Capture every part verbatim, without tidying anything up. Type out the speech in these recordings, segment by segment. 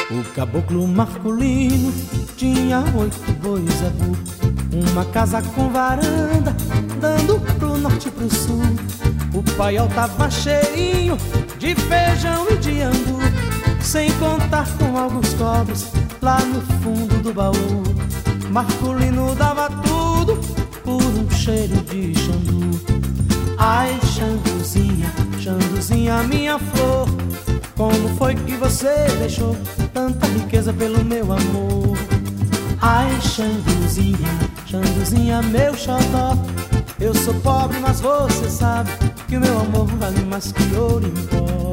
O caboclo Marculino tinha oito bois zebu, uma casa com varanda, dando pro norte e pro sul. O paiol tava cheinho de feijão e de angu, sem contar com alguns cobres lá no fundo do baú. Marculino dava tudo por um cheiro de xandu. Ai, Xanduzinha, Xanduzinha, minha flor, como foi que você deixou tanta riqueza pelo meu amor? Ai, Xanduzinha, Xanduzinha, meu xodó, eu sou pobre, mas você sabe que o meu amor vale mais que ouro em pó.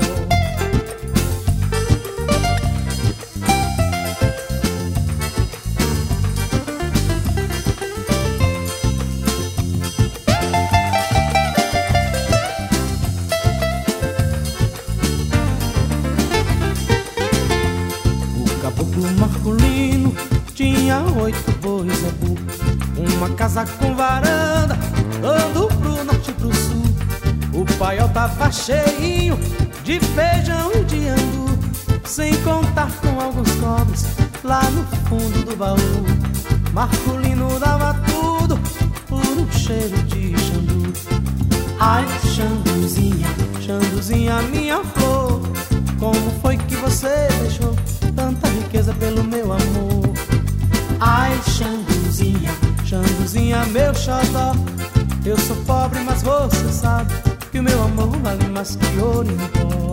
O Marculino tinha oito bois zebu, uma casa com varanda, dando pro norte e pro sul. O paiol tava cheinho de feijão e de angu, sem contar com alguns cobres lá no fundo do baú. Marculino dava tudo por um cheiro de xandu. Ai, Xanduzinha, Xanduzinha, minha flor, como foi que você deixou tanta riqueza pelo meu amor? Ai, Xanduzinha, Xanduzinha, meu xodó, eu sou pobre, mas você sabe que o meu amor vale mais que ouro em pó.